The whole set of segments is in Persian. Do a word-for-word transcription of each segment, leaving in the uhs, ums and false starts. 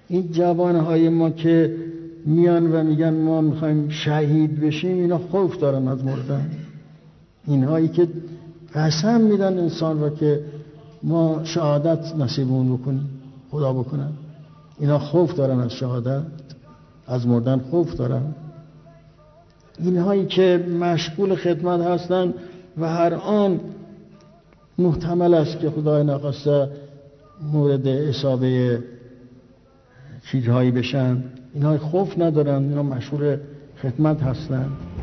این جوانهای ما که میان و میگن ما میخوایم شهید بشیم، اینا خوف دارن از مردن. اینهایی که قسم میدن انسان را که ما شهادت نصیبمون بکنیم، خدا بکنن، اینا خوف دارن از شهادت، از مردن خوف دارن. اینهایی که مشغول خدمت هستن و هر آن محتمل است که خدای نخواسته مورد اصابه چیزهایی بشن، اینها خوف ندارن، اینا مشغول خدمت هستن.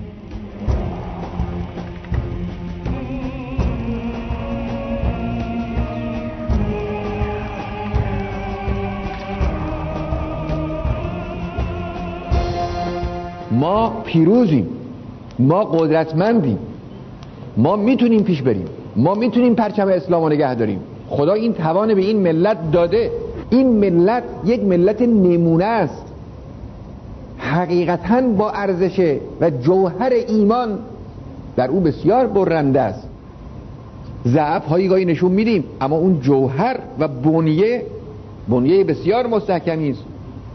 ما پیروزیم، ما قدرتمندیم، ما میتونیم پیش بریم، ما میتونیم پرچم اسلام رو نگه داریم. خدا این توان به این ملت داده. این ملت یک ملت نمونه است، حقیقتاً با ارزش و جوهر ایمان در او بسیار برنده است. ضعف هایی گاهی نشون میدیم، اما اون جوهر و بنیه بنیه بسیار مستحکمی است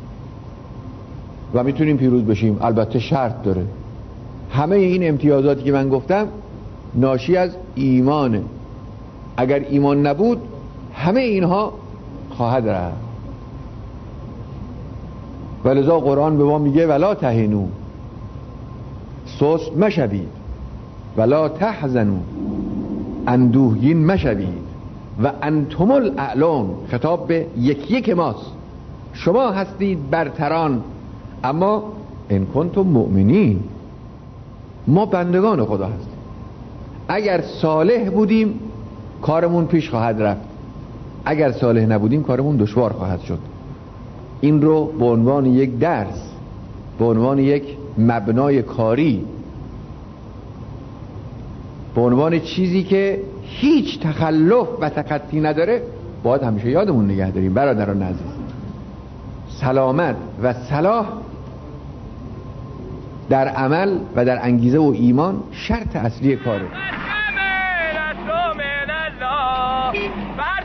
و میتونیم پیروز بشیم. البته شرط داره. همه این امتیازاتی که من گفتم ناشی از ایمانه. اگر ایمان نبود همه اینها خواهد رفت. ولذا قرآن به ما میگه ولا تهنوا، سست مشوید، ولا تحزنوا، اندوهگین مشوید، و انتم الاعلون، خطاب به یک یک ماست، شما هستید برتران، اما ان کنتم مؤمنین، ما بندگان خدا هستیم. اگر صالح بودیم کارمون پیش خواهد رفت، اگر صالح نبودیم کارمون دشوار خواهد شد. این رو به عنوان یک درس، به عنوان یک مبنای کاری، به عنوان چیزی که هیچ تخلف و تخطی نداره باید همیشه یادمون نگه داریم. برادران عزیز، سلامت و صلاح در عمل و در انگیزه و ایمان شرط اصلی کاره.